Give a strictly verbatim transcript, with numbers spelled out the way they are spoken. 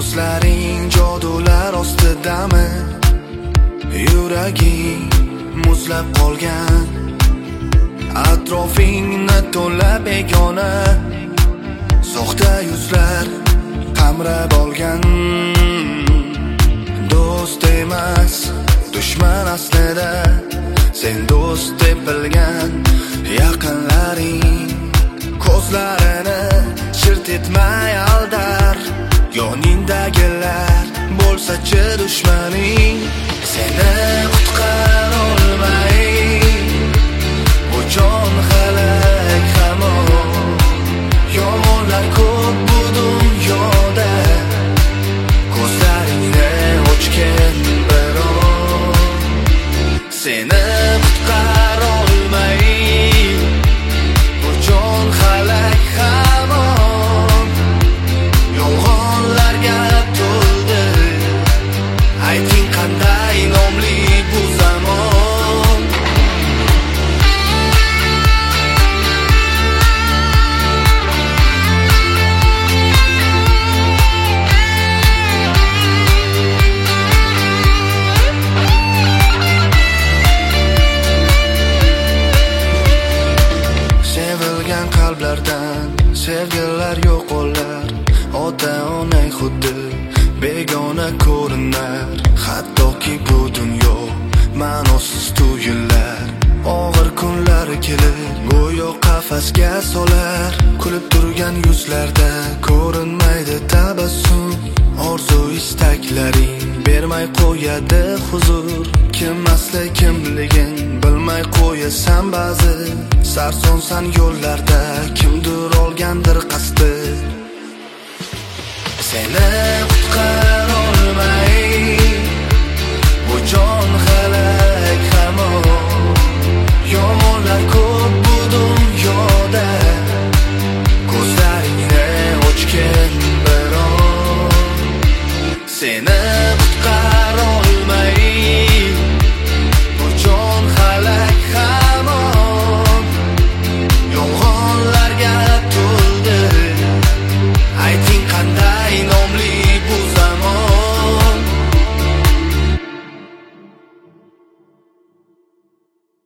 Ko'zlaring jodular ostidami? Yuraging muzlab qolgan, atrofingni to'la begona soxta yuzlar qamrab olgan. Do'st emas, dushman aslida, sen do'st deb bilgan yaqinlaring ko'zlarini chirt etmay aldar. Yoningdagilar bo'lsa-chi dushmaning, seni qutqara olmay bu jon halak hamon. Yomonlar ko'p bu dunyoda, ko'zlaringni ochgin biron. Seni qutqara olmay bu jon halak hamon. Yolg'onlarga to'ldi, ayting qanday nomli bu zamon. Sevilgan qalblardan sevgilar yo'qolar. Ota-onang xuddi begona ko'rinar. Hattoki bu dunyo ma'nosiz tuyullar. Og'ir kunlar kelib go'yo qafasga solar. Kulib turgan yuzlarda ko'rinmaydi tabassum. Orzu istaklaring bermay qo'yadi huzur. Kim asli kimliging bilmay qo'yasan ba'zi. Sarsonsan yo'llarda, kimdir olgandir qasdi. Seni qutqar